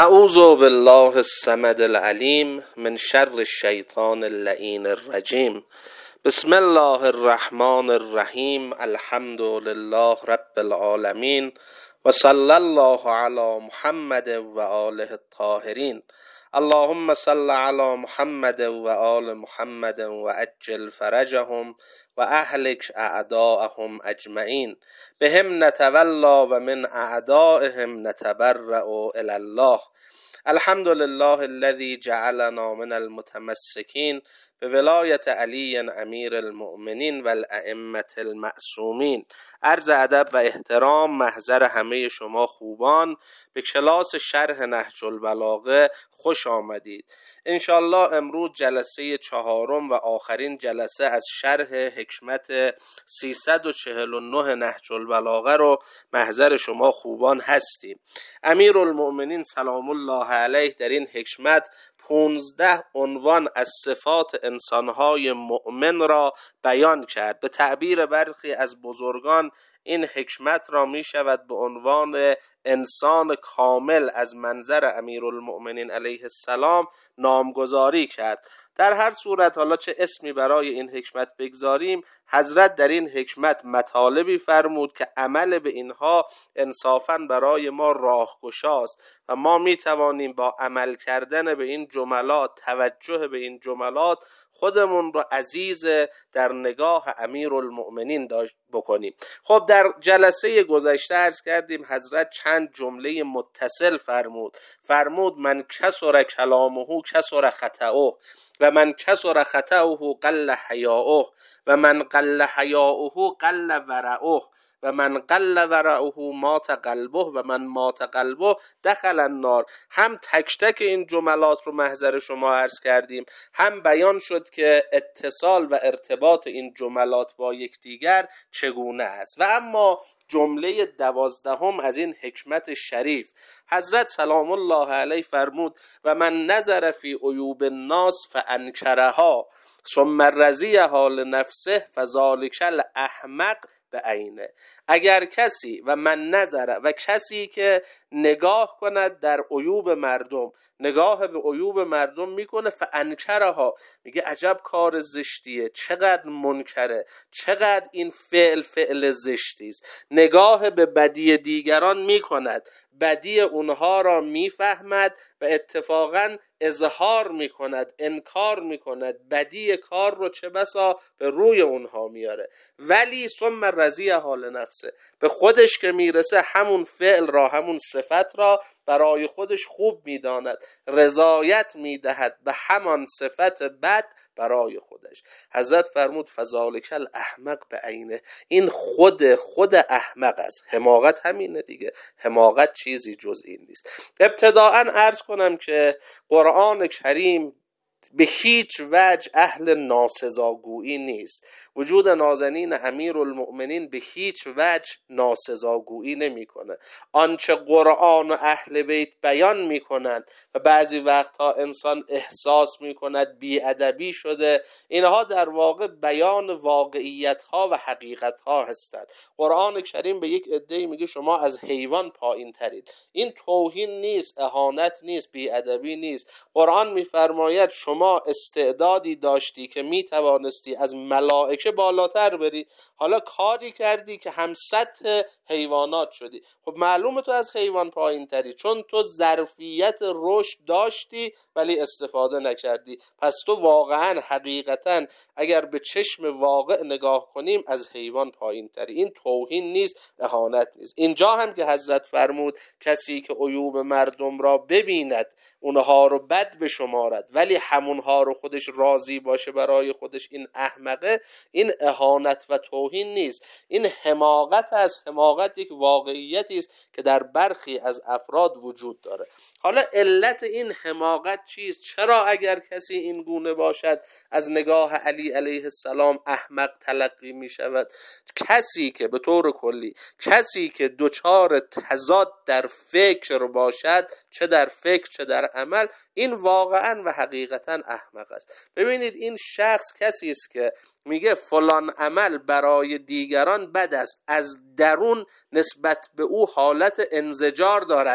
اعوذ بالله الصمد العلیم من شر الشیطان اللعین الرجیم. بسم الله الرحمن الرحیم. الحمد لله رب العالمین و صلی الله علی محمد و آله الطاهرین. اللهم صل علی محمد و آل محمد و عجل فرجهم و اهلک اعداءهم اجمعین. بهم نتولا و من اعدائهم نتبرأ الی الله. الحمد لله الذي جعلنا من المتمسكين بولایت علی امیر المؤمنین و الائمة المعصومین. عرض ادب و احترام محضر همه شما خوبان به کلاس شرح نهج البلاغه خوش آمدید. انشالله امروز جلسه چهارم و آخرین جلسه از شرح حکمت 349 نهج البلاغه رو محضر شما خوبان هستیم. امیر المؤمنین سلام الله علیه در این حکمت 15 عنوان از صفات انسانهای مؤمن را بیان کرد. به تعبیر برخی از بزرگان این حکمت را می شود به عنوان انسان کامل از منظر امیرالمؤمنین علیه السلام نامگذاری کرد. در هر صورت حالا چه اسمی برای این حکمت بگذاریم، حضرت در این حکمت مطالبی فرمود که عمل به اینها انصافاً برای ما راهگشاست و ما می توانیم با عمل کردن به این جملات، توجه به این جملات، خودمون رو عزیز در نگاه امیرالمؤمنین بکنیم. خب در جلسه گذشته عرض کردیم حضرت چند جمله متصل فرمود من کسر کلامه کسر خطأه و من کسر خطأه قل حیاؤه و من قل حیاؤه قل ورعه و من قل ورعه مات قلبه و من مات قلبه دخل النار. هم تک تک این جملات رو محضر شما عرض کردیم، هم بیان شد که اتصال و ارتباط این جملات با یکدیگر چگونه است. و اما جمله 12 از این حکمت شریف، حضرت سلام الله علیه فرمود و من نظر فی عیوب الناس فانکرها ثم رضیها لنفسه فذلک الاحمق به عینه. اگر کسی و من نظره و کسی که نگاه کند در عیوب مردم، نگاه به عیوب مردم میکنه، فانکرها، میگه عجب کار زشتیه، چقدر منکره، چقدر این فعل زشتی است. نگاه به بدی دیگران میکند، بدی اونها را میفهمد و اتفاقاً اظهار میکند، انکار میکند، بدی کار رو چه بسا به روی اونها میاره. ولی ثم رضیه حال نفسه، به خودش که میرسه همون فعل را، همون صفت را برای خودش خوب میداند، رضایت میدهد به همان صفت بد برای خودش. حضرت فرمود فذلک الاحمق به عینه. این خود احمق است. حماقت همینه دیگه، حماقت چیزی جز این نیست. ابتداءً عرض کنم که قرآن کریم به هیچ وجه اهل ناسزاگویی نیست. وجود نازنین امیرالمؤمنین به هیچ وجه ناسزاگویی نمیکنه. آنچه قرآن و اهل بیت بیان میکنند و بعضی وقتها انسان احساس میکند بی‌ادبی شده، اینها در واقع بیان واقعیت ها و حقیقت ها هستند. قرآن کریم به یک عده‌ای میگه شما از حیوان پایین ترید. این توهین نیست، اهانت نیست، بی‌ادبی نیست. قرآن میفرماید شما استعدادی داشتی که میتوانستی از ملائکه بالاتر بری، حالا کاری کردی که هم سطح حیوانات شدی. خب معلومه تو از حیوان پایین تری، چون تو ظرفیت رشد داشتی ولی استفاده نکردی. پس تو واقعا حقیقتا اگر به چشم واقع نگاه کنیم از حیوان پایین تری. این توهین نیست، اهانت نیست. اینجا هم که حضرت فرمود کسی که عیوب مردم را ببیند اونها رو بد بشمارد ولی همونها رو خودش راضی باشه برای خودش، این احمقه. این اهانت و توهین نیست، این حماقت است. حماقت یک واقعیتی است که در برخی از افراد وجود داره. حالا علت این حماقت چیست؟ چرا اگر کسی این گونه باشد از نگاه علی علیه السلام احمق تلقی می شود؟ کسی که به طور کلی کسی که دچار تضاد در فکر باشد، چه در فکر چه در عمل، این واقعا و حقیقتا احمق است. ببینید این شخص کسی است که میگه فلان عمل برای دیگران بد است، از درون نسبت به او حالت انزجار دارد،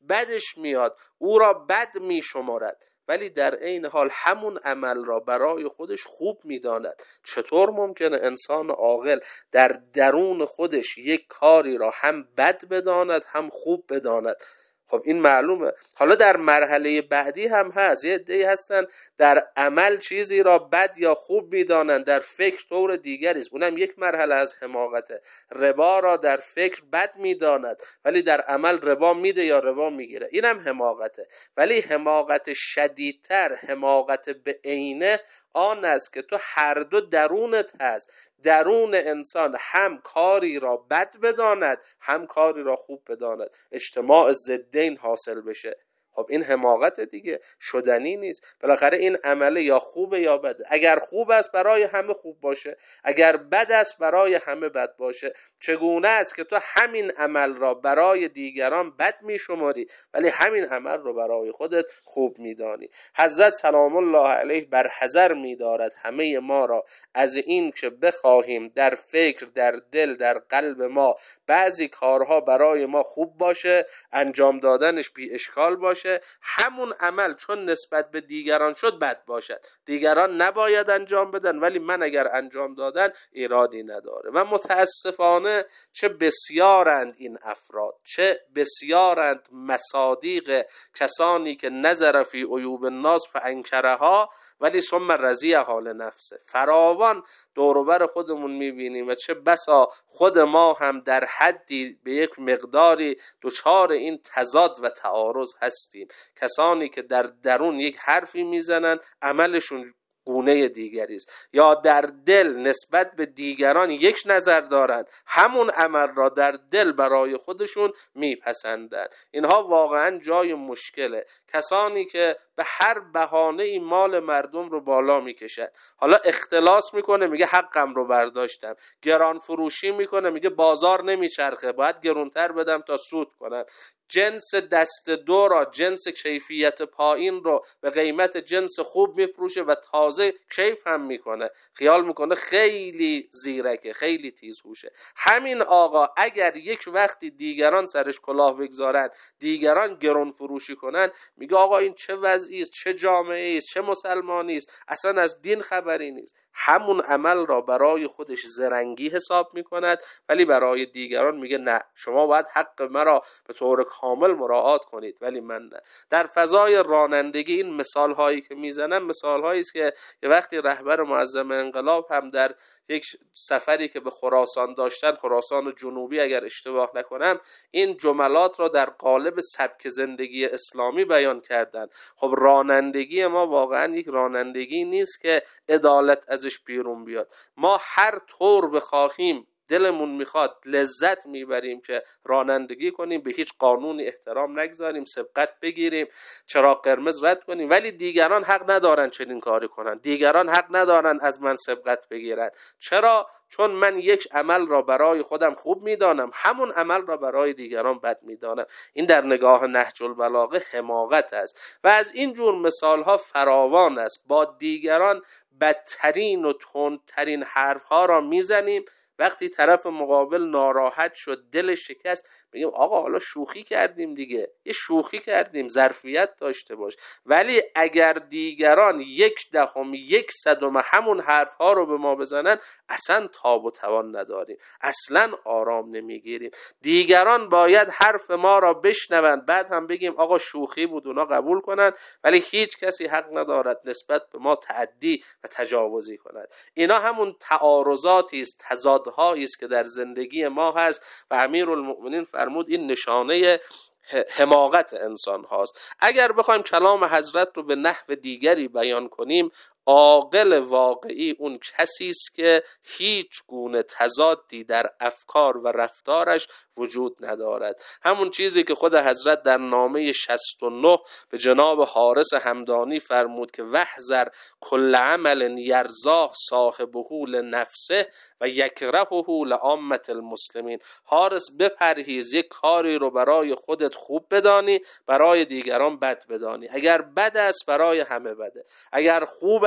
بدش میاد، او را بد میشمارد، ولی در عین حال همون عمل را برای خودش خوب میداند. چطور ممکنه انسان عاقل در درون خودش یک کاری را هم بد بداند هم خوب بداند؟ خب این معلومه. حالا در مرحله بعدی هم هست، یه عده‌ای هستن در عمل چیزی را بد یا خوب میدانند، در فکر طور دیگری است. اونم یک مرحله از حماقته. ربا را در فکر بد میداند ولی در عمل ربا میده یا ربا میگیره، اینم حماقته. ولی حماقت شدیدتر، حماقت به عینه، آن است که تو هر دو درونت هست. درون انسان هم کاری را بد بداند هم کاری را خوب بداند، اجتماع ضدین حاصل بشه. خب این حماقت دیگه، شدنی نیست. بالاخره این عمله یا خوبه یا بده. اگر خوب است برای همه خوب باشه، اگر بد است برای همه بد باشه. چگونه است که تو همین عمل را برای دیگران بد میشماری ولی همین عمل را برای خودت خوب میدانی؟ حضرت سلام الله علیه بر حذر می‌دارد همه ما را از این که بخواهیم در فکر، در دل، در قلب ما بعضی کارها برای ما خوب باشه، انجام دادنش بی اشکال باشه، همون عمل چون نسبت به دیگران شد بد باشد. دیگران نباید انجام بدن ولی من اگر انجام دادن ایرادی نداره. و متاسفانه چه بسیارند این افراد، چه بسیارند مصادیق کسانی که نظر فی عیوب الناس فانکرها ولی ثم رضی حال نفسه. فراوان دوروبر خودمون میبینیم و چه بسا خود ما هم در حدی به یک مقداری دچار این تضاد و تعارض هستیم. کسانی که در درون یک حرفی میزنن عملشون گونه دیگری است، یا در دل نسبت به دیگران یک نظر دارند، همون عمل را در دل برای خودشون میپسندند. اینها واقعا جای مشکله. کسانی که به هر بهانه‌ای مال مردم رو بالا میکشن، حالا اختلاس میکنه میگه حقم رو برداشتم، گران فروشی میکنه میگه بازار نمیچرخه باید گرونتر بدم تا سود کنم، جنس دست دو را، جنس کیفیت پایین رو به قیمت جنس خوب میفروشه و تازه کیف هم میکنه، خیال میکنه خیلی زیرکه، خیلی تیزهوشه. همین آقا اگر یک وقتی دیگران سرش کلاه بگذارن، دیگران گران فروشی کنن، میگه آقا این چه وضعی است، چه جامعه است، چه مسلمانی است، اصلا از دین خبری نیست. همون عمل را برای خودش زرنگی حساب میکند ولی برای دیگران میگه نه، شما باید حق مرا به طور کامل مراعات کنید ولی من نه. در فضای رانندگی این مثال هایی که میزنم مثال هایی است که یه وقتی رهبر معظم انقلاب هم در یک سفری که به خراسان داشتن، خراسان جنوبی اگر اشتباه نکنم، این جملات را در قالب سبک زندگی اسلامی بیان کردند. خب رانندگی ما واقعا یک رانندگی نیست که عدالت ازش بیرون بیاد. ما هر طور بخواهیم دلمون میخواد لذت میبریم که رانندگی کنیم، به هیچ قانونی احترام نگذاریم، سبقت بگیریم، چراغ قرمز رد کنیم، ولی دیگران حق ندارن چنین کاری کنن، دیگران حق ندارن از من سبقت بگیرن. چرا؟ چون من یک عمل را برای خودم خوب میدانم، همون عمل را برای دیگران بد میدانم. این در نگاه نهج البلاغه حماقت است و از این جور مثال ها فراوان است. با دیگران بدترین و تندترین حرف ها را میزنیم، وقتی طرف مقابل ناراحت شد، دل شکست، میگیم آقا حالا شوخی کردیم دیگه، یه شوخی کردیم، ظرفیت داشته باش. ولی اگر دیگران 1/10 1/100 همون حرف ها رو به ما بزنن، اصلا تاب و توان نداریم، اصلا آرام نمیگیریم. دیگران باید حرف ما را بشنوند، بعد هم بگیم آقا شوخی بود، اونا قبول کنن، ولی هیچ کسی حق ندارد نسبت به ما تعدی و تجاوزی کند. اینا همون تعارضاتی است، تضادهایی است که در زندگی ما هست و امیرالمؤمنین فرمود این نشانه حماقت انسان هاست. اگر بخوایم کلام حضرت رو به نحو دیگری بیان کنیم، عاقل واقعی اون کسی است که هیچ گونه تضادی در افکار و رفتارش وجود ندارد. همون چیزی که خود حضرت در نامه 69 به جناب حارث همدانی فرمود که وحذر کل عمل یرضاه صاحبه لنفسه و یکرهه لعامة المسلمین. حارث بپرهیز، یک کاری رو برای خودت خوب بدانی، برای دیگران بد بدانی. اگر بد است برای همه بده، اگر خوب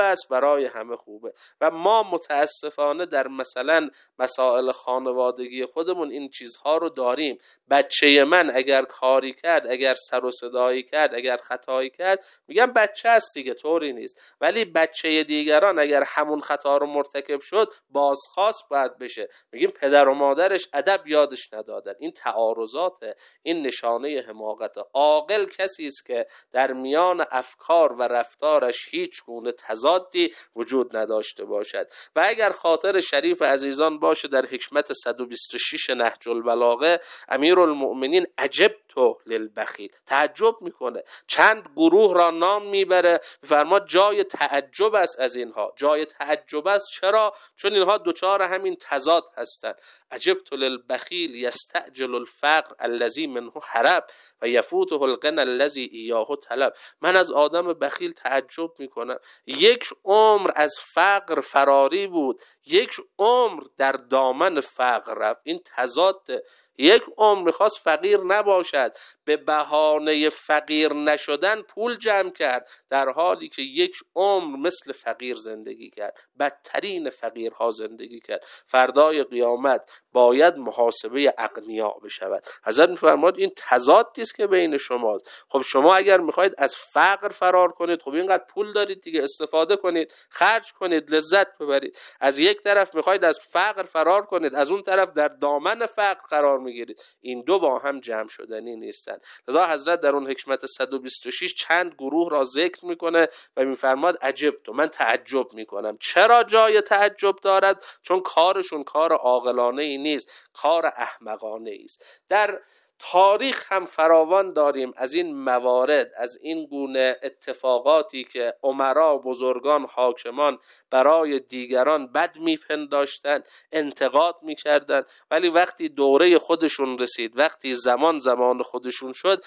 است برای همه خوبه. و ما متاسفانه در مثلا مسائل خانوادگی خودمون این چیزها رو داریم. بچه من اگر کاری کرد، اگر سر و صدایی کرد، اگر خطایی کرد، میگم بچه است دیگه، طوری نیست. ولی بچه دیگران اگر همون خطا رو مرتکب شد، بازخواست باید بشه. میگیم پدر و مادرش ادب یادش ندادن. این تعارضات، این نشانه حماقت. عاقل کسی است که در میان افکار و رفتارش هیچ گونه تضادی وجود نداشته باشد. و اگر خاطر شریف عزیزان باشه، در حکمت 126 نهج البلاغه امیرالمؤمنین عجبت للبخیل، تعجب میکنه، چند گروه را نام میبره، فرما جای تعجب است از اینها. جای تعجب است. چرا؟ چون اینها دوچار همین تضاد هستند. عجبت للبخیل یستعجل الفقر الذی منه هرب و یفوته الغنى الذی ایاه طلب. من از آدم بخیل تعجب میکنم. یک عمر از فقر فراری بود، یک عمر در دامن فقر رفت. این تضاد. یک عمر میخواست فقیر نباشد، به بهانه فقیر نشدن پول جمع کرد، در حالی که یک عمر مثل فقیر زندگی کرد، بدترین فقیرها زندگی کرد. فردای قیامت باید محاسبه اغنیا بشود. حضرت میفرماد این تضادی است که بین شماست. خب شما اگر میخواید از فقر فرار کنید، خب اینقدر پول دارید دیگه، استفاده کنید، خرج کنید، لذت ببرید. از یک طرف میخواید از فقر فرار کنید، از اون طرف در دامن فقر قرار میگیرید. این دو با هم جمع شدنی نیستند. لذا حضرت در اون حکمت 126 چند گروه را ذکر میکنه و میفرماد عجب تو، من تعجب میکنم. چرا جای تعجب دارد؟ چون کارشون کار عاقلانه ای نیست، کار احمقانه ای است. در تاریخ هم فراوان داریم از این موارد، از این گونه اتفاقاتی که امرا، بزرگان، حاکمان برای دیگران بد میپنداشتن، انتقاد میکردن، ولی وقتی دوره خودشون رسید، وقتی زمان خودشون شد،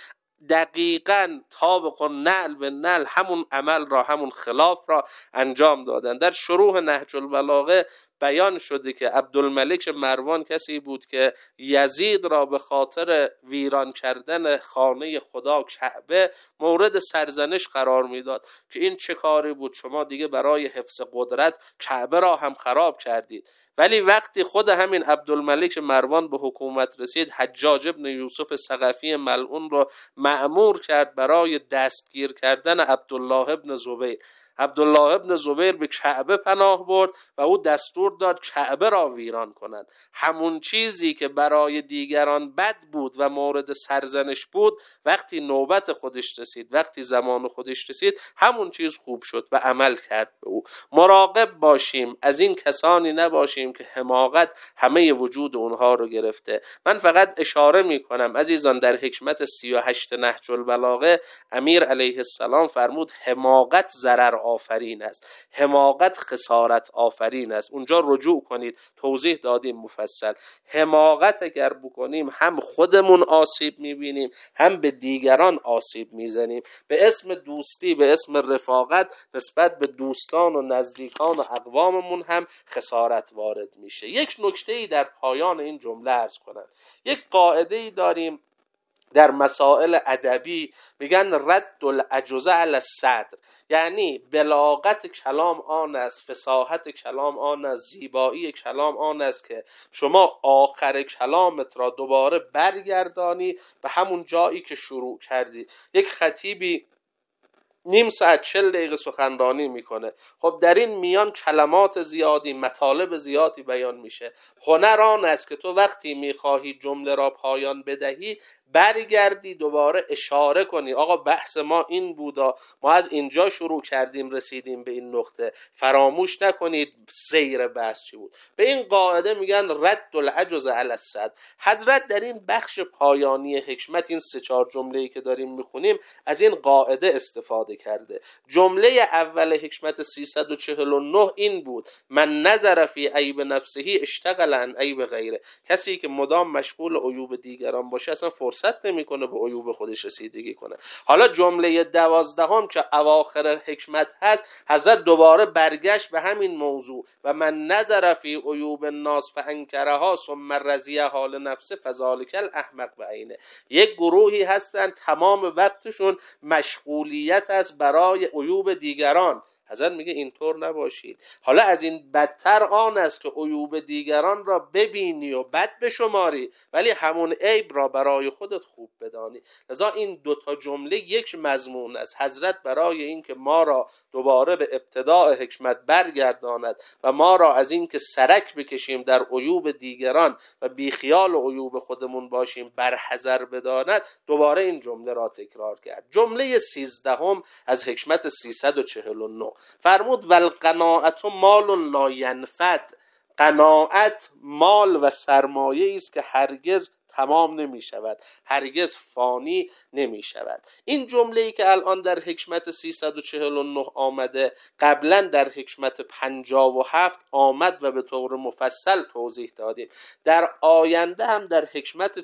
دقیقاً طابق و نعل به نعل همون عمل را، همون خلاف را انجام دادن. در شروح نهج البلاغه بیان شده که عبدالملک مروان کسی بود که یزید را به خاطر ویران کردن خانه خدا کعبه مورد سرزنش قرار میداد که این چه کاری بود، شما دیگه برای حفظ قدرت کعبه را هم خراب کردید. ولی وقتی خود همین عبدالملک مروان به حکومت رسید، حجاج ابن یوسف ثقفی ملعون را مأمور کرد برای دستگیر کردن عبدالله ابن زبیر. عبدالله ابن زبیر به کعبه پناه برد و او دستور داد کعبه را ویران کنند. همون چیزی که برای دیگران بد بود و مورد سرزنش بود، وقتی نوبت خودش رسید، وقتی زمان خودش رسید، همون چیز خوب شد و عمل کرد به او. مراقب باشیم، از این کسانی نباشیم که حماقت همه وجود اونها رو گرفته. من فقط اشاره میکنم عزیزان، در حکمت 38 نهج البلاغه امیر علیه السلام فرمود حماقت ضرر آفرین است، حماقت خسارت آفرین است. اونجا رجوع کنید، توضیح دادیم مفصل. حماقت اگر بکنیم هم خودمون آسیب میبینیم، هم به دیگران آسیب میزنیم. به اسم دوستی، به اسم رفاقت نسبت به دوستان و نزدیکان و اقواممون هم خسارت وارد میشه. یک نکته‌ای در پایان این جمله عرض کنم. یک قاعده‌ای داریم در مسائل ادبی، میگن رد العجز علی الصدر، یعنی بلاغت کلام آن است، فصاحت کلام آن است، زیبایی کلام آن است که شما آخر کلامت را دوباره برگردانی به همون جایی که شروع کردی. یک خطیبی نیم ساعت 40 دقیقه سخنرانی میکنه، خب در این میان کلمات زیادی، مطالب زیادی بیان میشه. هنر آن است که تو وقتی میخواهی جمله را پایان بدهی برگردی دوباره اشاره کنی آقا بحث ما این بودا، ما از اینجا شروع کردیم رسیدیم به این نقطه، فراموش نکنید سیر بحث چی بود. به این قاعده میگن رد العجز علی الصدر. حضرت در این بخش پایانی حکمت، این 3-4 جمله‌ای که داریم میخونیم، از این قاعده استفاده کرده. جمله اول حکمت 349 این بود: من نظر فی عیب نفسه اشتغل عن عیب غیره. کسی که مدام مشغول عیوب دیگران باشه اصلا فرصت نمیکنه به عیوب خودش رسیدگی کنه. حالا جمله 12 که اواخر حکمت هست، حضرت دوباره برگشت به همین موضوع: و من نظر فی عیوب الناس فانکرها ثم رضیها لنفسه فذلک الاحمق بعینه. یک گروهی هستن تمام وقتشون مشغولیت است برای عیوب دیگران، حضرت میگه اینطور نباشید. حالا از این بدتر آن است که عیوب دیگران را ببینی و بد بشماری ولی همون عیب را برای خودت خوب بدانی. لذا این دوتا جمله یک مضمون است. حضرت برای اینکه ما را دوباره به ابتداء حکمت برگرداند و ما را از اینکه سرک بکشیم در عیوب دیگران و بیخیال عیوب خودمون باشیم برحذر بداند، دوباره این جمله را تکرار کرد. جمله 13 از حکمت 349 فرمود والقناعة مال لا ینفد. قناعت مال و سرمایه است که هرگز تمام نمی شود، هرگز فانی نمی شود. این جمله‌ای که الان در حکمت 349 آمده قبلا در حکمت 57 آمد و به طور مفصل توضیح دادیم. در آینده هم در حکمت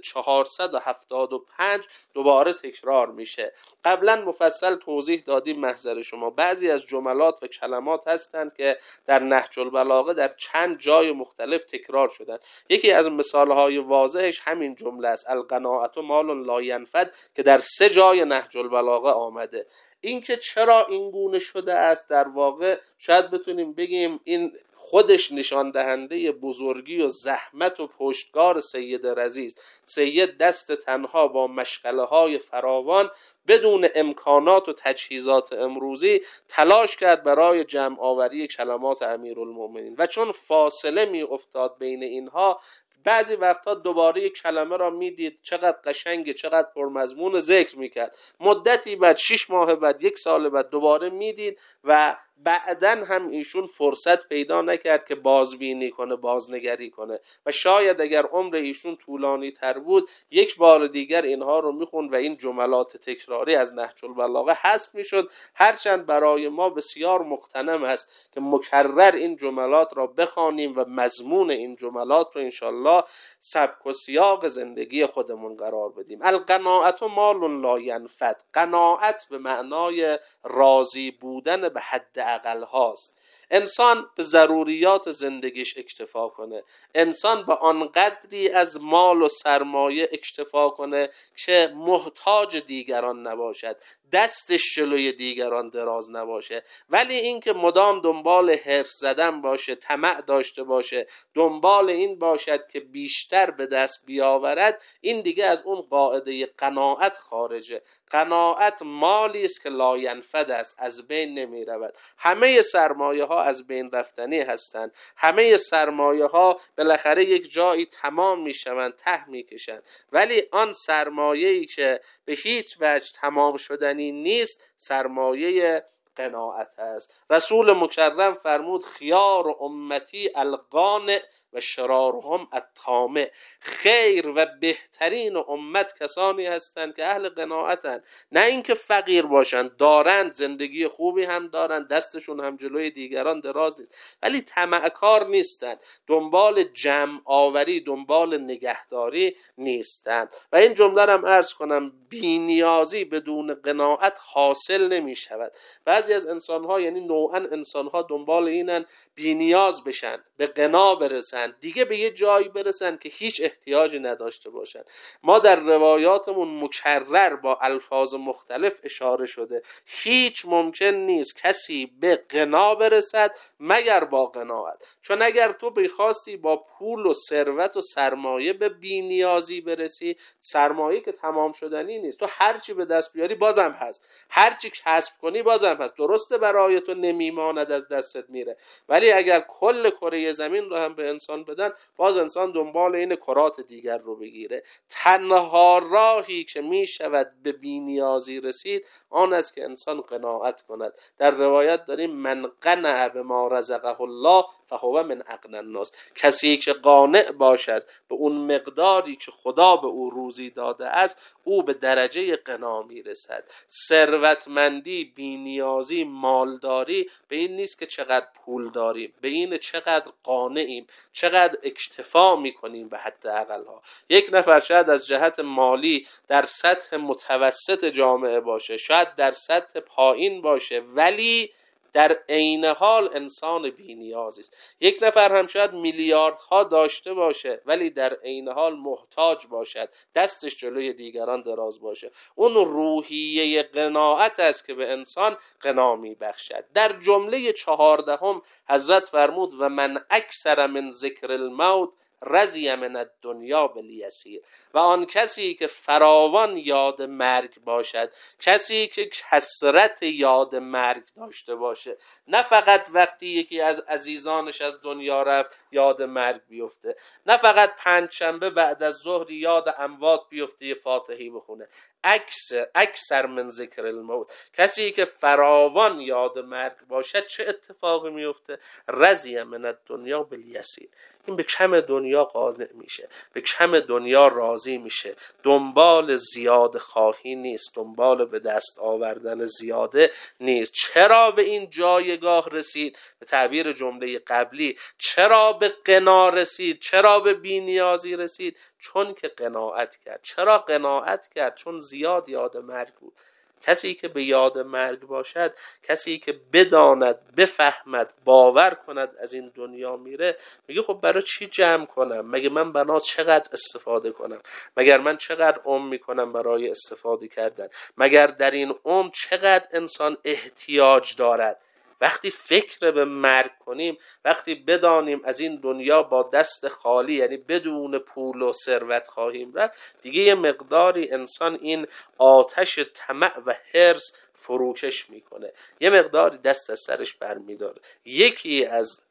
475 دوباره تکرار میشه. قبلا مفصل توضیح دادیم محضر شما. بعضی از جملات و کلمات هستند که در نهج البلاغه در چند جای مختلف تکرار شدن. یکی از مثالهای واضحش همین جمله است، القناعة مال لا ینفد، که در 3 جای نهج البلاغه آمده. این که چرا این گونه شده است، در واقع شاید بتونیم بگیم این خودش نشان دهنده بزرگی و زحمت و پشتکار سید رضی است. سید دست تنها با مشغله های فراوان بدون امکانات و تجهیزات امروزی تلاش کرد برای جمع آوری کلمات امیرالمومنین و چون فاصله می افتاد بین اینها، بعضی وقتا دوباره یک کلمه را میدید چقدر قشنگه، چقدر پرمضمون، ذکر میکرد. مدتی بعد 6 ماه بعد، 1 سال بعد دوباره میدید و بعدن هم ایشون فرصت پیدا نکرد که بازبینی کنه، بازنگری کنه و شاید اگر عمر ایشون طولانی تر بود 1 بار دیگر اینها رو میخوند و این جملات تکراری از نهج البلاغه حذف میشد. هرچند برای ما بسیار مغتنم است که مکرر این جملات را بخوانیم و مضمون این جملات رو انشالله سبک و سیاق زندگی خودمون قرار بدیم. القناعة مال لا ینفد. قناعت به معنای راضی بودن به حد اقل هاست. انسان به ضروریات زندگیش اکتفا کنه، انسان به آنقدری از مال و سرمایه اکتفا کنه که محتاج دیگران نباشد، دستش جلوی دیگران دراز نباشه. ولی اینکه مدام دنبال حرص زدن باشه، طمع داشته باشه، دنبال این باشد که بیشتر به دست بیاورد، این دیگه از اون قاعده قناعت خارجه. قناعت مالی است که لا ینفد است، از بین نمی رود. همه سرمایه ها از بین رفتنی هستند، همه سرمایه ها بالاخره یک جایی تمام می شوند، ته می کشند. ولی آن سرمایه‌ای که به هیچ وجه تمام شدنی نیست سرمایه قناعت است. رسول مکرم فرمود خیار امتی القانع و شرارهم الطامع. خیر و بهترین امت کسانی هستند که اهل قناعتند، نه اینکه فقیر باشند، دارند، زندگی خوبی هم دارند، دستشون هم جلوی دیگران دراز نیست، ولی طمعکار نیستند، دنبال جمع آوری، دنبال نگهداری نیستند. و این جمله رو هم عرض کنم، بی‌نیازی بدون قناعت حاصل نمی شود. بعضی از انسان‌ها، یعنی نوعاً انسان‌ها، دنبال اینن بی‌نیاز بشن، به قنا برسن، دیگه به یه جایی برسن که هیچ احتیاجی نداشته باشن. ما در روایاتمون مکرر با الفاظ مختلف اشاره شده، هیچ ممکن نیست کسی به قنا برسد مگر با قناعت. چون اگر تو بخواستی با پول و ثروت و سرمایه به بی‌نیازی برسی، سرمایه که تمام شدنی نیست، تو هرچی به دست بیاری بازم هست، هرچی کسب کنی بازم هست، درسته برای تو نمیماند، از دستت میره، ولی اگر کل کره زمین رو هم به انسان بدن، باز انسان دنبال این کرات دیگر رو بگیره. تنها راهی که می شود به بی‌نیازی رسید آن است که انسان قناعت کند. در روایت داریم من قنع بما رزقه الله فهو من اغنی الناس. کسی که قانع باشد به اون مقداری که خدا به او روزی داده است، او به درجه قنا میرسد. ثروتمندی، بی‌نیازی، مالداری به این نیست که چقدر پول داریم، به این چقدر قانعیم، چقدر اکتفا میکنیم به حد اقل ها. یک نفر شاید از جهت مالی در سطح متوسط جامعه باشه، شاید در سطح پایین باشه، ولی در عین حال انسان بی‌نیازی است. یک نفر هم شاید میلیاردها داشته باشه ولی در عین حال محتاج باشد، دستش جلوی دیگران دراز باشه. اون روحیه قناعت است که به انسان قنا میبخشد. در جمله 14 حضرت فرمود و من اکثر من ذکر الموت رضی من الدنیا بالیسیر، و آن کسی که فراوان یاد مرگ باشد، کسی که کثرت یاد مرگ داشته باشه، نه فقط وقتی یکی از عزیزانش از دنیا رفت یاد مرگ بیفته، نه فقط پنجشنبه بعد از ظهر یاد اموات بیفته یه فاتحی بخونه، اکثر من ذکر الموت، کسی که فراوان یاد مرگ باشد چه اتفاقی میفته؟ رضی من الدنیا بالیسیر، این به کم دنیا قانع میشه، به کم دنیا راضی میشه، دنبال زیاد خواهی نیست، دنبال به دست آوردن زیاده نیست. چرا به این جایگاه رسید؟ به تعبیر جمله قبلی، چرا به قنا رسید؟ چرا به بی‌نیازی رسید؟ چون که قناعت کرد. چرا قناعت کرد؟ چون زیاد یاد مرگ بود. کسی که به یاد مرگ باشد، کسی که بداند، بفهمد، باور کند از این دنیا میره، میگه خب برای چی جمع کنم؟ مگه من بنا چقدر استفاده کنم؟ مگر من چقدر عمر میکنم برای استفاده کردن؟ مگر در این عمر چقدر انسان احتیاج دارد؟ وقتی فکر به مرگ کنیم، وقتی بدانیم از این دنیا با دست خالی، یعنی بدون پول و ثروت خواهیم رفت، دیگه یه مقداری انسان این آتش طمع و حرص فروکش میکنه، یه مقداری دست از سرش برمیداره. یکی از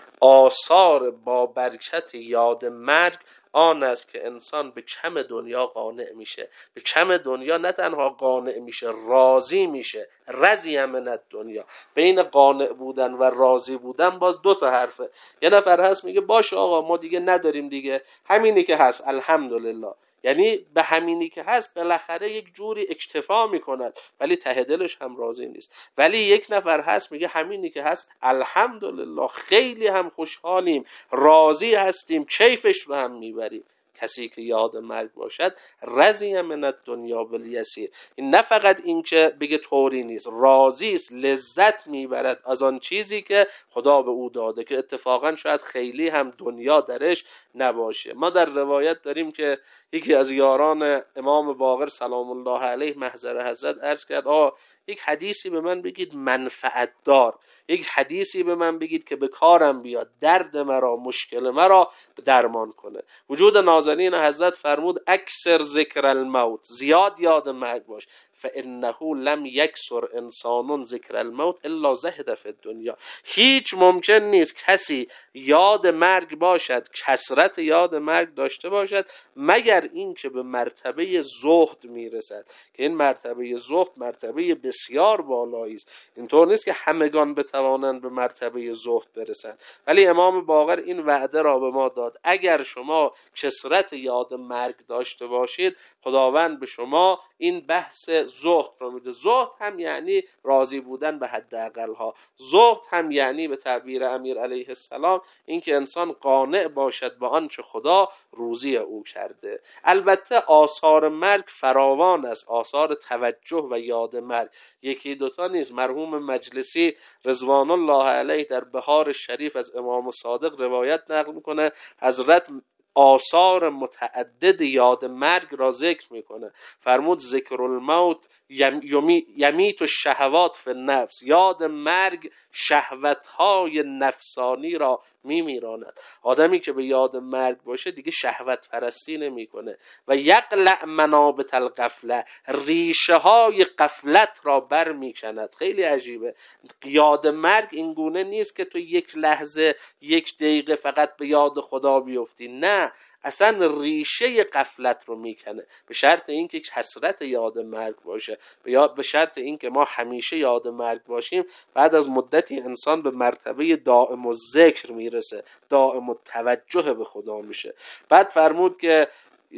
آثار با برکت یاد مرگ آن است که انسان به کم دنیا قانع میشه. به کم دنیا نه تنها قانع میشه، راضی میشه. رضی من الدنیا. بین قانع بودن و راضی بودن باز 2 تا حرفه. یه نفر هست میگه باشه آقا ما دیگه نداریم دیگه، همینی که هست الحمدلله، یعنی به همینی که هست بالاخره یک جوری اکتفا میکند ولی ته دلش هم راضی نیست. ولی یک نفر هست میگه همینی که هست الحمدلله، خیلی هم خوشحالیم، راضی هستیم، کیفش رو هم میبریم. کسی که یاد مرگ باشد رضی من الدنیا بالیسیر. این نه فقط این که بگه طوری نیست، راضی است، لذت میبرد از آن چیزی که خدا به او داده که اتفاقا شاید خیلی هم دنیا درش نباشه. ما در روایت داریم که یکی از یاران امام باقر سلام الله علیه محضر حضرت عرض کرد یک حدیثی به من بگید منفعت دار، یک حدیثی به من بگید که به کارم بیاد، درد مرا، مشکل مرا درمان کنه. وجود نازنین حضرت فرمود اکثر ذکر الموت، زیاد یاد مرگ باش، فانه لم یکثر انسان ذکر الموت الا زهد فی الدنیا. هیچ ممکن نیست کسی یاد مرگ باشد، کثرت یاد مرگ داشته باشد، مگر این که به مرتبه زهد میرسد، که این مرتبه زهد مرتبه بسیار بالایی است. اینطور نیست که همگان بتوانند به مرتبه زهد برسند، ولی امام باقر این وعده را به ما داد اگر شما کثرت یاد مرگ داشته باشید خداوند به شما این بحث زهد رو میده. زهد هم یعنی راضی بودن به حداقل ها، زهد هم یعنی به تعبیر امیر علیه السلام این که انسان قانع باشد با آنچه خدا روزی او کرده. البته آثار مرگ فراوان است، آثار توجه و یاد مرگ یکی دوتا نیست. مرحوم مجلسی رضوان الله علیه در بهار شریف از امام صادق روایت نقل میکنه حضرت آثار متعدد یاد مرگ را ذکر میکنه. فرمود ذکر الموت یمیت الشهوات فی النفس، یاد مرگ شهوتهای نفسانی را میمیراند. آدمی که به یاد مرگ باشه دیگه شهوت پرستی نمیکنه. و یقلع منابت الغفله، ریشه های غفلت را بر میکند. خیلی عجیبه، یاد مرگ این گونه نیست که تو یک لحظه یک دقیقه فقط به یاد خدا بیفتی، نه، اصلا ریشه غفلت رو میکنه. به شرط اینکه کثرت یاد مرگ باشه، به شرط اینکه ما همیشه یاد مرگ باشیم، بعد از مدتی انسان به مرتبه دائم الذکر میرسه، دائم التوجه به خدا میشه. بعد فرمود که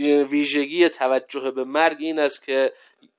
ویژگی توجه به مرگ این است که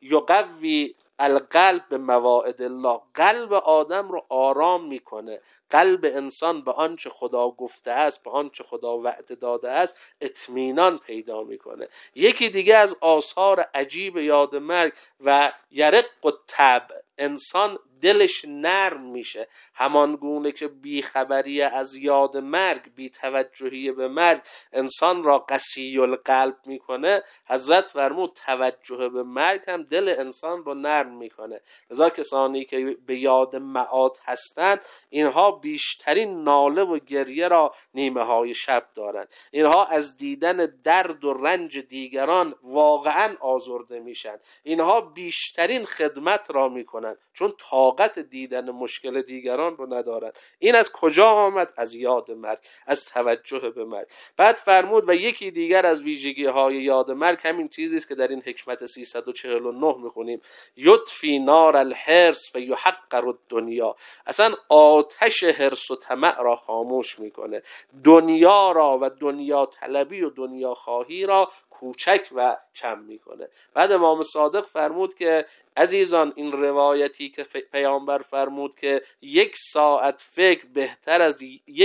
یقوی القلب به مواعظ الله، قلب آدم رو آرام میکنه، قلب انسان به آنچه خدا گفته است، به آنچه خدا وعده داده است اطمینان پیدا میکنه. یکی دیگه از آثار عجیب یاد مرگ و یرق الطبع، انسان دلش نرم میشه. همان گونه که بیخبری از یاد مرگ، بی‌توجهی به مرگ انسان را قسی القلب میکنه، حضرت فرمود توجه به مرگ هم دل انسان رو نرم میکنه. لذا کسانی که به یاد معاد هستند، اینها بیشترین ناله و گریه را نیمه های شب دارند. اینها از دیدن درد و رنج دیگران واقعا آزرده میشن. اینها بیشترین خدمت را میکنن چون طاقت دیدن مشکل دیگران رو ندارن. این از کجا آمد؟ از یاد مرگ، از توجه به مرگ. بعد فرمود و یکی دیگر از ویژگی های یاد مرگ همین چیزی است که در این حکمت 349 میخونیم: یطفی نار الحرص و یحقر الدنیا. اصلا آتش حرص و طمع را خاموش میکنه، دنیا را و دنیا طلبی و دنیا خواهی را کوچک و کم میکنه. بعد امام صادق فرمود که عزیزان، این روایتی که پیامبر فرمود که 1 ساعت فکر بهتر از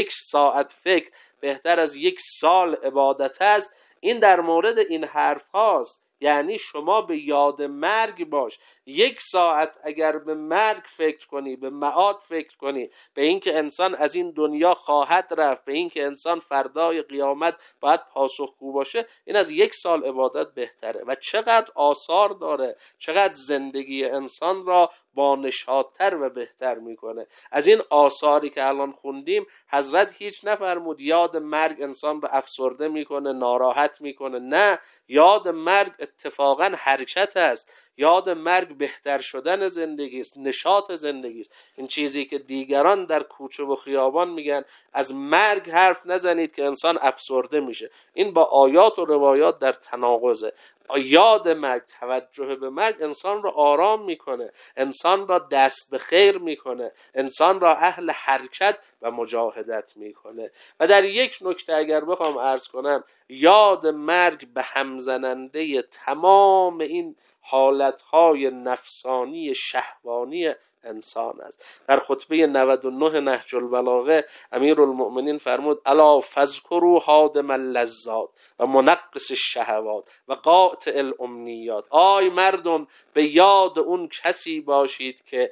1 سال عبادت است، این در مورد این حرف هاست. یعنی شما به یاد مرگ باش. 1 ساعت اگر به مرگ فکر کنی، به معاد فکر کنی، به اینکه انسان از این دنیا خواهد رفت، به اینکه انسان فردای قیامت باید پاسخگو باشه، این از 1 سال عبادت بهتره. و چقدر آثار داره، چقدر زندگی انسان را با نشاط‌تر و بهتر میکنه. از این آثاری که الان خوندیم، حضرت هیچ نفرمود یاد مرگ انسان رو افسرده میکنه، ناراحت میکنه. نه، یاد مرگ اتفاقا حرکت است. یاد مرگ بهتر شدن زندگی است، نشاط زندگی است. این چیزی که دیگران در کوچه و خیابان میگن از مرگ حرف نزنید که انسان افسرده میشه، این با آیات و روایات در تناقضه. یاد مرگ، توجه به مرگ انسان را آرام میکنه، انسان را دست به خیر میکنه، انسان را اهل حرکت و مجاهدت میکنه. و در یک نکته اگر بخوام عرض کنم، یاد مرگ به همزننده تمام این حالتهای نفسانی شهوانی انسان است. در خطبه 99 نهج البلاغه امیرالمؤمنین فرمود: الا فاذکروا هادم اللذات و منقص الشهوات و قاطع الامنیات. آی مردم، به یاد اون کسی باشید که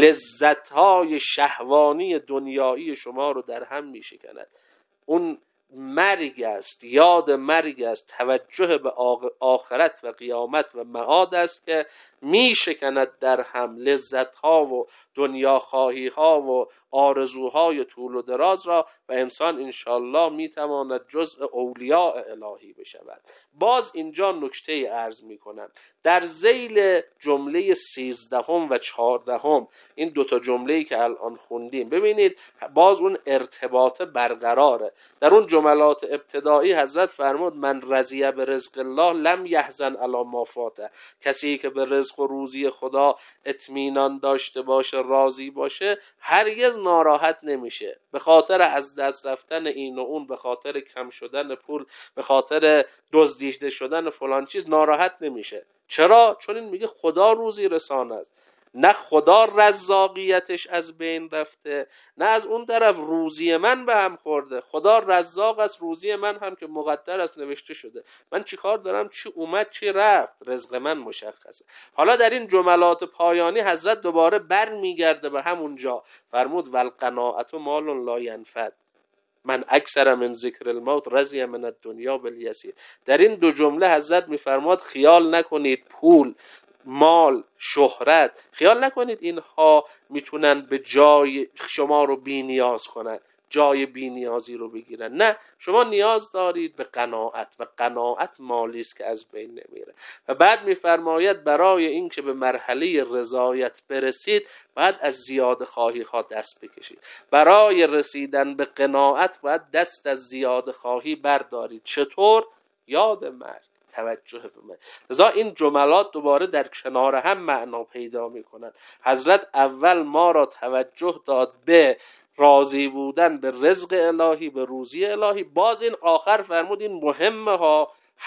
لذتهای شهوانی دنیایی شما رو در هم می شکند. اون مرگ است، یاد مرگ است، توجه به آخرت و قیامت و معاد است که می شکند در هم لذتها و دنیا خواهی ها و آرزوهای طول و دراز را، و انسان انشالله می تواند جزء اولیاء الهی بشود. باز اینجا نکته عرض می کنم در ذیل جمله 13 و 14، این 2 جمله‌ای که الان خوندیم، ببینید باز اون ارتباط برقراره. در اون جملات ابتدایی حضرت فرمود: من رضی به رزق الله لم یحزن علی ما فاته. کسی که به رزق و روزی خدا اطمینان داشته باشه، راضی باشه، هرگز ناراحت نمیشه. به خاطر از دست رفتن این و اون، به خاطر کم شدن پول، به خاطر دزدیده شدن فلان چیز ناراحت نمیشه. چرا؟ چون این میگه خدا روزی رسان است. نه خدا رزاقیتش از بین رفته، نه از اون طرف روزی من به هم خورده. خدا رزاق است، روزی من هم که مقدر است نوشته شده. من چی کار دارم؟ چی اومد چی رفت، رزق من مشخصه. حالا در این جملات پایانی حضرت دوباره بر میگرده به همونجا، فرمود: والقناعت مال لا ینفد من اکثر من ذکر الموت رضی من الدنیا بالیسیر. در این 2 جمله حضرت میفرماد خیال نکنید پول، مال، شهرت، خیال نکنید اینها میتونن به جای شما رو بی نیاز کنن، جای بی نیازی رو بگیرن. نه، شما نیاز دارید به قناعت، و قناعت مالی است که از بین نمیره. و بعد میفرماید برای این که به مرحله رضایت برسید باید از زیاده خواهی ها دست بکشید. برای رسیدن به قناعت باید دست از زیاده خواهی بردارید. چطور؟ یاد مرگ، توجه به من. لذا این جملات دوباره در کنار هم معنا پیدا میکنن. حضرت اول ما را توجه داد به راضی بودن به رزق الهی، به روزی الهی. باز این آخر فرمود این مهمه ها، هم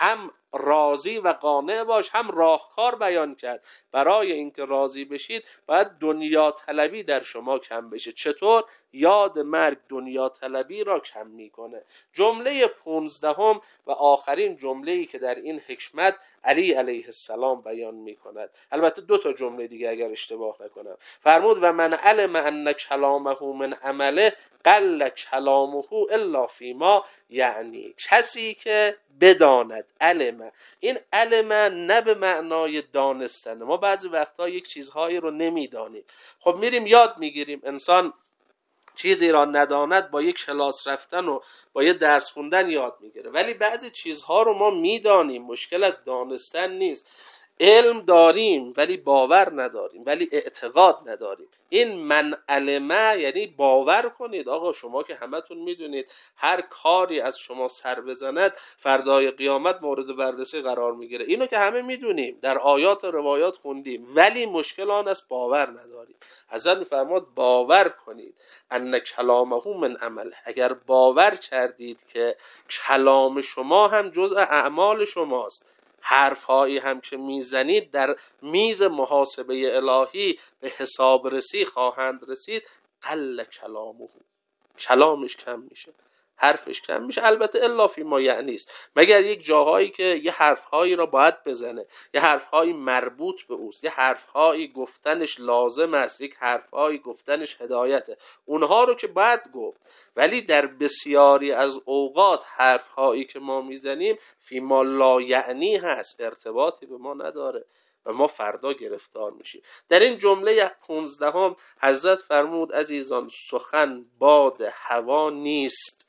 راضی و قانع باش، هم راهکار بیان کرد. برای اینکه راضی بشید باید دنیا طلبی در شما کم بشه. چطور؟ یاد مرگ دنیا طلبی را کم میکنه. جمله 15 و آخرین جمله‌ای که در این حکمت علی علیه السلام بیان میکند، البته 2 جمله دیگه اگر اشتباه نکنم، فرمود و من علم ان کلامه من عمله قل کلامه الا فیما، یعنی کسی که بداند، علم، این علم نه به معنای دانستن. ما بعضی وقتا یک چیزهایی رو نمیدانیم، خب میریم یاد میگیریم. انسان چیزی را نداند با یک کلاس رفتن و با یک درس خوندن یاد میگیره، ولی بعضی چیزها رو ما میدانیم. مشکل از دانستن نیست. علم داریم ولی باور نداریم، ولی اعتقاد نداریم. این من علمه یعنی باور کنید. آقا شما که همتون میدونید هر کاری از شما سر بزند فردای قیامت مورد بررسی قرار میگیره. اینو که همه میدونیم، در آیات و روایات خوندیم، ولی مشکل آن است باور نداریم. حضرت میفرماد باور کنید ان کلامه من عمل. اگر باور کردید که کلام شما هم جزء اعمال شماست، حرفهایی هم که میزنید در میز محاسبه الهی به حساب رسی خواهند رسید، قل کلامه، کلامش کم میشه، حرفش کم میشه. البته الا فی ما یعنی است، مگر یک جاهایی که یه حرفهایی را باید بزنه، یه حرفهایی مربوط به اوست، یه حرفهایی گفتنش لازم است، یک حرفهایی گفتنش هدایته، اونها رو که باید گفت. ولی در بسیاری از اوقات حرفهایی که ما میزنیم فی ما لا یعنی هست، ارتباطی به ما نداره و ما فردا گرفتار میشیم. در این جمله 15 حضرت فرمود عزیزان سخن باد هوا نیست،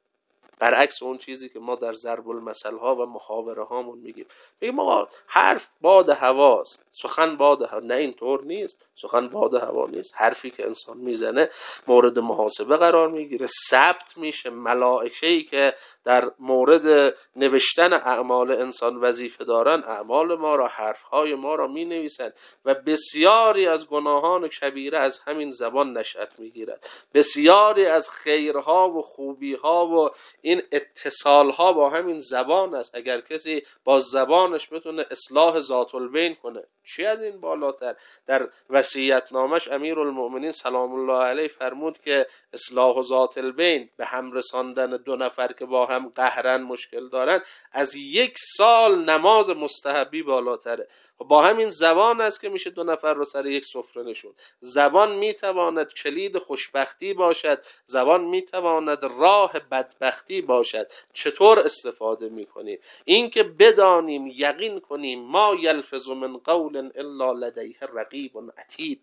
برعکس اون چیزی که ما در ضرب المثل ها و محاوره هامون میگیم آقا حرف باد هواست، سخن باد هوا. نه اینطور نیست، سخن باد هوا نیست. حرفی که انسان میزنه مورد محاسبه قرار میگیره، ثبت میشه. ملائکه‌ای که در مورد نوشتن اعمال انسان وظیفه دارن اعمال ما را، حرفهای ما را می نویسند و بسیاری از گناهان کبیره از همین زبان نشأت میگیرد. بسیاری از خیرها و خوبیها و این اتصالها با همین زبان است. اگر کسی با زبانش بتونه اصلاح ذات البین کنه، چی از این بالاتر؟ در وصیت‌نامش امیرالمؤمنین سلام الله علیه فرمود که اصلاح ذات البین، به هم رساندن 2 نفر که با هم قهرن مشکل دارن، از 1 سال نماز مستحبی بالاتره. با همین زبان است که میشه 2 نفر رو سر یک سفره نشون. زبان میتواند کلید خوشبختی باشد، زبان میتواند راه بدبختی باشد. چطور استفاده میکنیم؟ این که بدانیم، یقین کنیم ما یلفظ من قول الا لدیه رقیب عتید،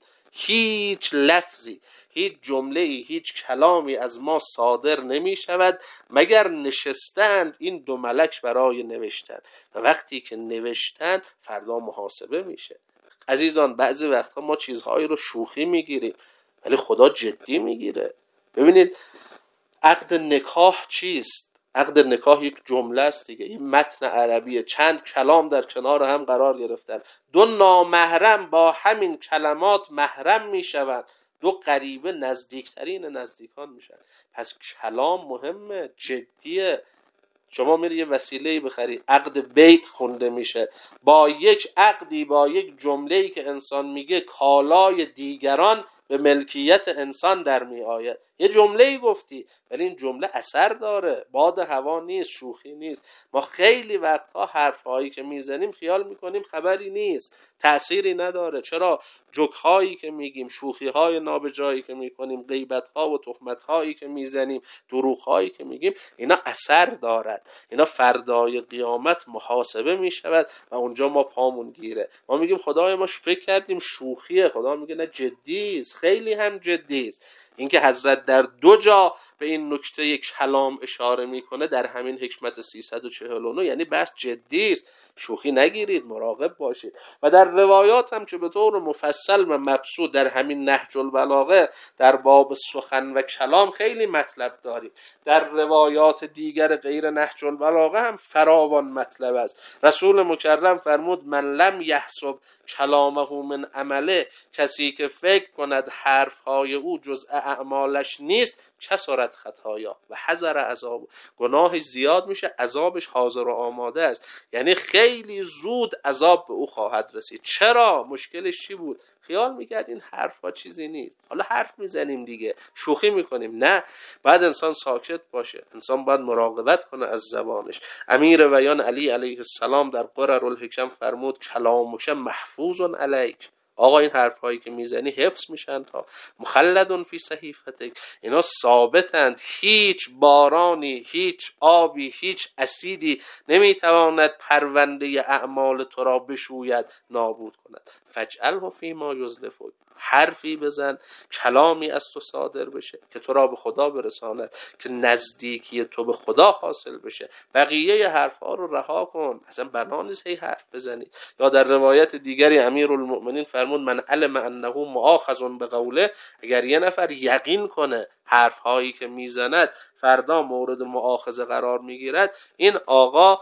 هیچ لفظی، هیچ جمله‌ای، هیچ کلامی از ما صادر نمی شود مگر نشستند این 2 ملک برای نوشتن، و وقتی که نوشتن فردا محاسبه میشه. عزیزان بعضی وقتا ما چیزهایی رو شوخی میگیریم ولی خدا جدی میگیره. ببینید عقد نکاح چیست؟ عقد نکاح یک جمله است دیگه، این متن عربیه، چند کلام در کنار هم قرار گرفتن، 2 نامحرم با همین کلمات محرم میشوند، 2 غریبه نزدیکترین نزدیکان میشن. پس کلام مهمه، جدیه. شما میری یه وسیله‌ای بخری، عقد بیع خونده میشه، با یک عقدی، با یک جمله‌ای که انسان میگه کالای دیگران به ملکیت انسان در می آید. یه جمله‌ای گفتی ولی این جمله اثر داره، باد هوا نیست، شوخی نیست. ما خیلی وقتها حرفهایی که میزنیم خیال میکنیم خبری نیست، تأثیری نداره. چرا؟ جوک‌هایی که میگیم، شوخی‌های نابجایی که میکنیم، غیبت‌ها و تهمت‌هایی که میزنیم، دروغ‌هایی که میگیم، اینا اثر دارد. اینا فردای قیامت محاسبه میشود و اونجا ما پامون گیره. ما میگیم خدای ما فکر کردیم شوخیه، خدا میگه نه جدی است، خیلی هم جدی است. اینکه حضرت در 2 جا به این نکته کلام اشاره میکنه در همین حکمت 349، یعنی بس جدی است، شوخی نگیرید، مراقب باشید. و در روایات هم که به طور مفصل و مبسوط در همین نهج البلاغه در باب سخن و کلام خیلی مطلب داریم. در روایات دیگر غیر نهج البلاغه هم فراوان مطلب است. رسول مکرم فرمود من لم یحسب کلامه من عمله، کسی که فکر کند حرفهای او جزء اعمالش نیست، کثرت خطایا و حذر عذاب، گناهش زیاد میشه، عذابش حاضر و آماده است. یعنی خیلی زود عذاب به او خواهد رسید. چرا؟ مشکلش چی بود؟ خیال میکرد این حرفا چیزی نیست، حالا حرف میزنیم دیگه، شوخی میکنیم. نه، بعد انسان ساکت باشه، انسان باید مراقبت کنه از زبانش. امیر بیان علی علیه السلام در قرر الحکم فرمود کلامک محفوظ علیک، آقا این حرف هایی که میزنی حفظ میشن تا مخلدون فی صحیفتک، اینا ثابتند، هیچ بارانی، هیچ آبی، هیچ اسیدی نمیتواند پرونده اعمال تو را بشوید، نابود کند. فجعله فی ما یزلفک، حرفی بزن، کلامی از تو صادر بشه که تو را به خدا برساند، که نزدیکی تو به خدا حاصل بشه. بقیه حرف ها رو رها کن، اصلا بنا نیست هی حرف بزنی. یا در روایت دیگری امیرالمؤمنین فرمود من علم انه مؤاخذ بقوله، اگر یه نفر یقین کنه حرف هایی که میزند فردا مورد مؤاخذه قرار میگیرد، این آقا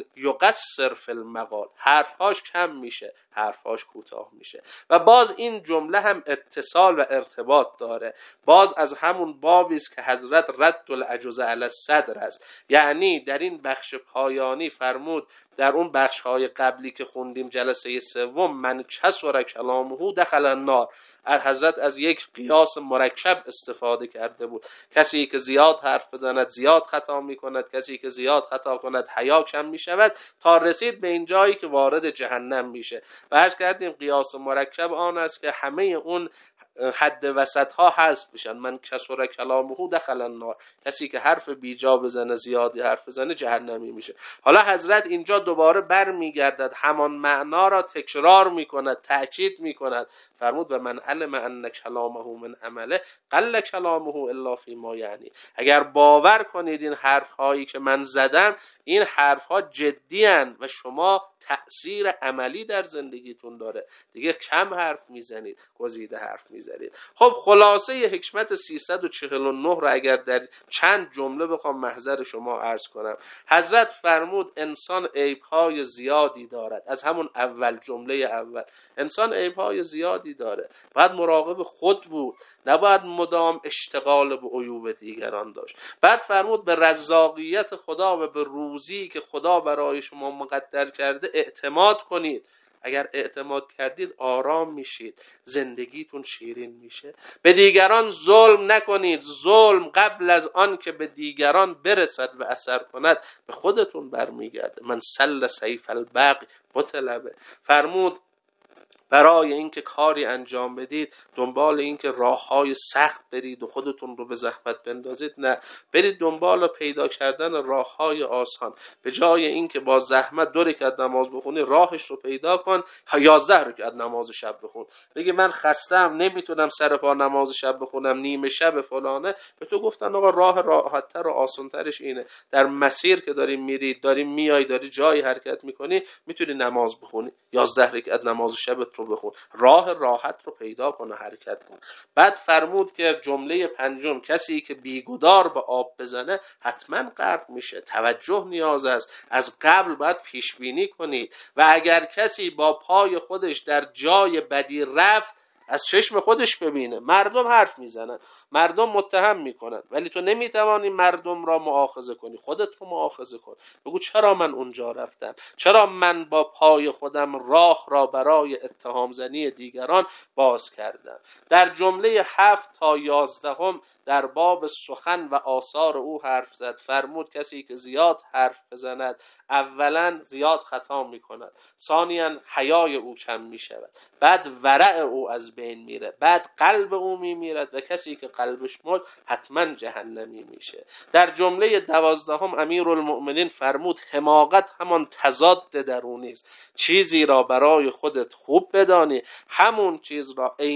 یقصر فی المقال، حرفهاش کم میشه، حرفهاش کوتاه میشه. و باز این جمله هم اتصال و ارتباط داره، باز از همون بابی است که حضرت رد العجز علی الصدر است. یعنی در این بخش پایانی فرمود، در اون بخش های قبلی که خوندیم جلسه سوم، من کسر کلامه دخل النار، حضرت از یک قیاس مرکب استفاده کرده بود. کسی که زیاد حرف بزند زیاد خطا میکند، کسی که زیاد خطا کند حیا کم میشود، تا رسید به این جایی که وارد جهنم میشه. و عرض کردیم قیاس مرکب آن است که همه اون حد وسط ها حذف بشن. من کسر کلامه دخل النار، کسی که حرف بیجا بزنه، زیادی حرف بزنه، جهنمی میشه. حالا حضرت اینجا دوباره بر میگردد، همان معنا را تکرار میکند، تأکید میکند. فرمود و من علم ان کلامه من عمله قل کلامه الا فی ما یعنی، اگر باور کنید این حرف هایی که من زدم، این حرف ها جدی ان و شما تأثیر عملی در زندگیتون داره، دیگه کم حرف میزنید، گزیده حرف میزنید. خب خلاصه حکمت 349 را اگر در چند جمله بخوام محضر شما عرض کنم، حضرت فرمود انسان عیب‌های زیادی دارد. از همون اول جمله اول، انسان عیب‌های زیادی داره، باید مراقب خود بود، نباید مدام اشتغال به عیوب دیگران داشت. بعد فرمود به رزاقیت خدا و به روزی که خدا برای شما مقدر کرده اعتماد کنید. اگر اعتماد کردید آرام میشید، زندگیتون شیرین میشه. به دیگران ظلم نکنید، ظلم قبل از آن که به دیگران برسد و اثر کند به خودتون برمیگرده. من سل سیف البغی قتل. فرمود برای اینکه کاری انجام بدید دنبال اینکه راههای سخت برید و خودتون رو به زحمت بندازید، نه، برید دنبال پیدا کردن راههای آسان. به جای اینکه با زحمت 2 رکعت نماز بخونی، راهش رو پیدا کن، 11 رکعت نماز شب بخون. بگی من خستم نمیتونم سر پا نماز شب بخونم، نیمه شب فلانه، به تو گفتن آقا راه راحت‌تر و آسان‌ترش اینه، در مسیر که داری میری، داری میای، داری جایی حرکت میکنی، میتونی نماز بخونی، 11 رکعت نماز شبت رو بخون، راه راحت رو پیدا کن و حرکت کن. بعد فرمود که جمله پنجم، کسی که بیگدار به آب بزنه حتما غرق میشه. توجه نیاز است، از قبل باید پیش بینی کنید. و اگر کسی با پای خودش در جای بدی رفت، از چشم خودش ببینه. مردم حرف میزنن، مردم متهم میکنن، ولی تو نمیتوانی مردم را مؤاخذه کنی، خودت رو مؤاخذه کن. بگو چرا من اونجا رفتم، چرا من با پای خودم راه را برای اتهام زنی دیگران باز کردم. در جمله 7 تا 11 در باب سخن و آثار او حرف زد. فرمود کسی که زیاد حرف بزند، اولا زیاد خطا میکند، ثانیا حیای او کم میشود، بعد ورع او از بین میره، بعد قلب او میمیرد و کسی که قلبش مرد حتما جهنمی میشه. در جمله 12 امیرالمؤمنین فرمود حماقت همان تضاد درونی است. چیزی را برای خودت خوب بدانی، همون چیز را عیناً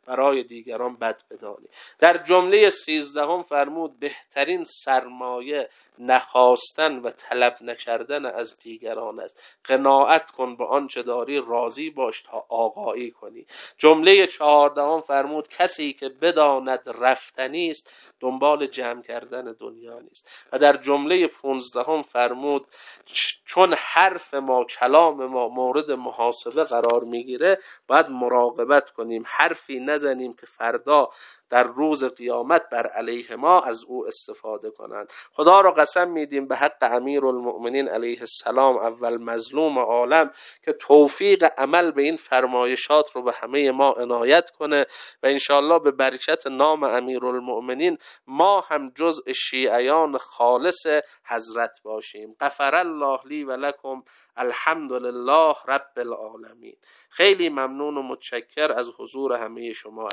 برای دیگران بد بدانی. در جمله 13 فرمود بهترین سرمایه نخواستن و طلب نکردن از دیگران است. قناعت کن به آنچه داری، راضی باش تا آقایی کنی. جمله 14 فرمود کسی که بداند رفتنی است دنبال جمع کردن دنیا نیست. و در جمله 15 فرمود چون حرف ما، کلام ما مورد محاسبه قرار میگیره باید مراقبت کنیم، حرفی نزنیم که فردا در روز قیامت بر علیه ما از او استفاده کنند. خدا را قسم میدیم به حق امیرالمؤمنین علیه السلام، اول مظلوم عالم، که توفیق عمل به این فرمایشات رو به همه ما عنایت کنه و انشاءالله به برکت نام امیرالمؤمنین ما هم جزء شیعیان خالص حضرت باشیم. غفر الله لی و لکم، الحمد لله رب العالمین. خیلی ممنون و متشکر از حضور همه شما.